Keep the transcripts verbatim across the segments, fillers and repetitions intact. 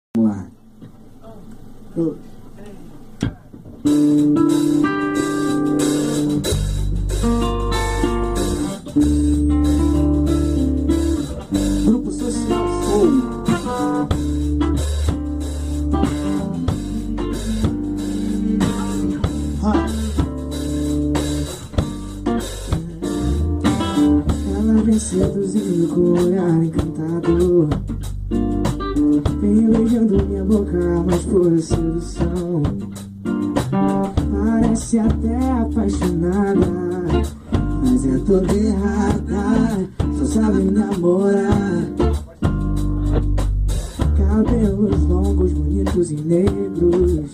Vamos lá. Eu... Grupo Social Soul. Ah. Ela vem seduzindo com um olhar encantador, vem beijando minha boca, mas por sedução. Parece até apaixonada, mas é toda errada, só sabe me namorar. Cabelos longos, bonitos e negros,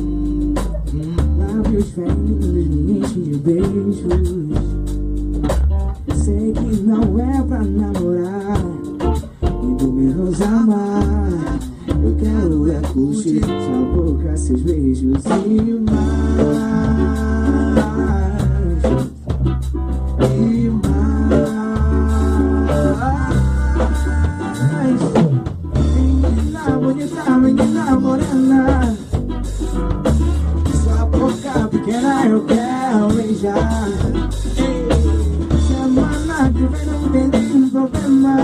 lábios finos me enchem de beijos. Sei que não é pra namorar, muito menos amar. Eu quero é curtir sua boca, seus beijos e mais, e mais. Menina bonita, menina morena, sua boca pequena eu quero beijar. Semana que vem não tem nenhum problema,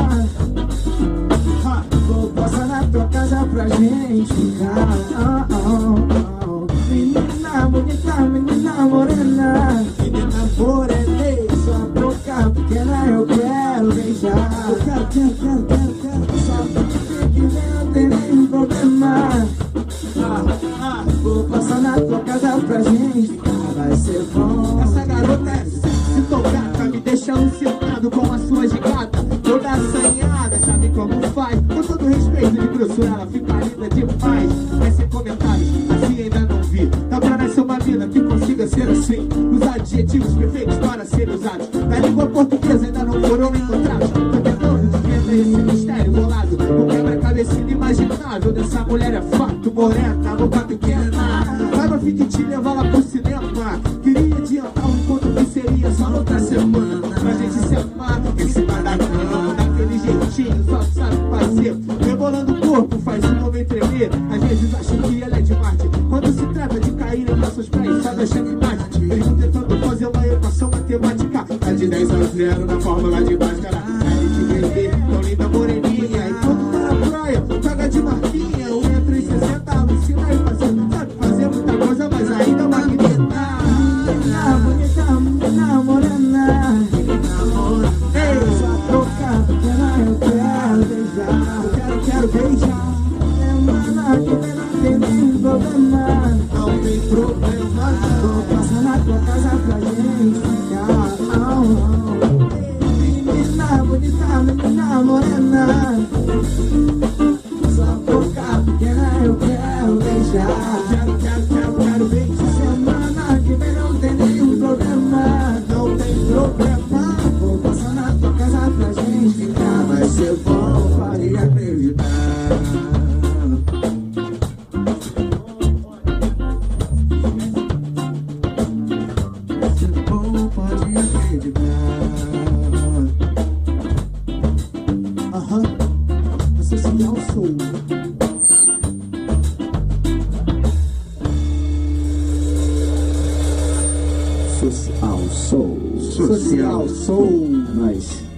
vou passar na tua casa pra gente ficar. Oh, oh, oh. Menina bonita, menina morena, menina morena, sua boca pequena eu quero beijar. Eu quero, quero, quero, quero, quero. Só porque que vem não tem nenhum problema, ah, ah. Vou passar na tua casa pra gente ficar, vai ser bom. Essa garota é sexy, tocada, me deixa alucinado com a sua gigada. Toda assanhada, sabe como faz. Com todo respeito de grossura, ela fica linda demais. Mas sem comentários, assim ainda não vi. Dá pra nascer uma mina que consiga ser assim. Os adjetivos perfeitos para serem usados. Na língua portuguesa ainda não foram encontrados. Tô tentando desvendar esse mistério bolado. O quebra-cabeça inimaginável dessa mulher é fato. Morena, boca pequena, vai no fim de te levar lá pro cinema. Queria adiantar um encontro que seria só outra semana, pra gente se amar em cima da cama, daquele jeitinho, só sabe fazer. Rebolando o corpo, faz o homem tremer. Às vezes acho que ela é de Marte, quando se trata de cair em nossos pés, só deixa imagem. Mesmo tentando fazer uma equação matemática, tá de dez a zero na fórmula de Bhaskara. Aí te vender, tão linda moreninha, enquanto tá na praia, paga de marquinha. Um metro e sessenta, alucina e fazendo, sabe fazer muita coisa, mas ainda magneta. Menina bonita, menina morena, ei, sua boca pequena eu quero beijar. Eu quero, quero beijar. Semana que vem não tem nenhum problema, Não tem problema, vou passar na tua casa pra gente ficar. Oh, oh. Menina bonita, menina morena, sua boca pequena eu quero beijar. quero, quero, quero, quero beijar. Semana que vem não tem nenhum problema, Não tem problema, vou passar na tua casa pra gente ficar. Vai ser bom, pode acreditar. Vai ser bom, pode acreditar. Aham, Social Soul. Social Soul. Social Soul. Nice.